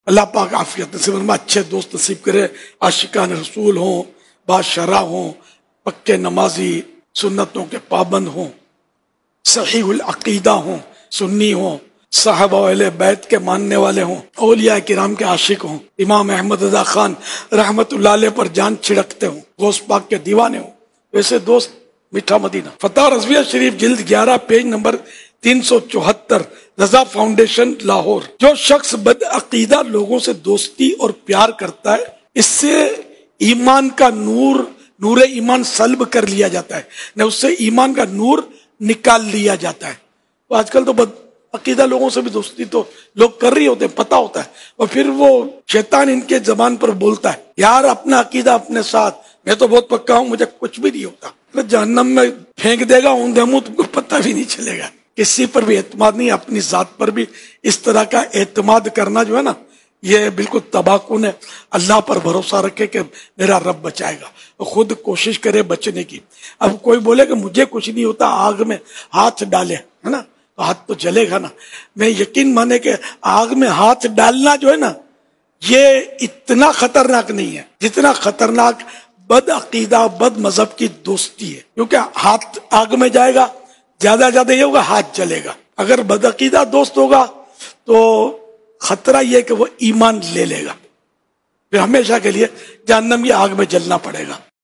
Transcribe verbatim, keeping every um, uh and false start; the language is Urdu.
اللہ پاک عافیت نصیب فرمائے، اچھے دوست نصیب کرے، عاشقان رسول ہوں، باشرع ہوں، پکے نمازی، سنتوں کے پابند ہوں، صحیح العقیدہ ہوں، سنی ہوں، صحابہ اہل بیت کے ماننے والے ہوں، اولیاء کرام کے عاشق ہوں، امام احمد رضا خان رحمت اللہ علیہ پر جان چھڑکتے ہوں، غوث پاک کے دیوانے ہوں، ویسے دوست میٹھا مدینہ۔ فتح رضویہ شریف جلد گیارہ پیج نمبر تین سو چوہتر، رضا فاؤنڈیشن لاہور۔ جو شخص بد عقیدہ لوگوں سے دوستی اور پیار کرتا ہے، اس سے ایمان کا نور نور ایمان سلب کر لیا جاتا ہے، نہ اس سے ایمان کا نور نکال لیا جاتا ہے۔ تو آج کل تو بد عقیدہ لوگوں سے بھی دوستی تو لوگ کر رہی ہوتے ہیں، پتہ ہوتا ہے، اور پھر وہ شیطان ان کے زبان پر بولتا ہے، یار اپنا عقیدہ اپنے ساتھ، میں تو بہت پکا ہوں، مجھے کچھ بھی نہیں ہوتا، جہنم میں پھینک دے گا اوندے منہ، تم کو پتہ بھی نہیں چلے گا۔ کسی پر بھی اعتماد نہیں، اپنی ذات پر بھی اس طرح کا اعتماد کرنا جو ہے نا، یہ بالکل تباہ کن ہے۔ اللہ پر بھروسہ رکھے کہ میرا رب بچائے گا، خود کوشش کرے بچنے کی۔ اب کوئی بولے کہ مجھے کچھ نہیں ہوتا، آگ میں ہاتھ ڈالے، ہے نا، تو ہاتھ تو جلے گا نا۔ میں یقین مانے کہ آگ میں ہاتھ ڈالنا جو ہے نا، یہ اتنا خطرناک نہیں ہے جتنا خطرناک بد عقیدہ بد مذہب کی دوستی ہے، کیونکہ ہاتھ آگ میں جائے گا، زیادہ زیادہ یہ ہوگا ہاتھ جلے گا۔ اگر بد عقیدہ دوست ہوگا تو خطرہ یہ کہ وہ ایمان لے لے گا، پھر ہمیشہ کے لیے جہنم کی آگ میں جلنا پڑے گا۔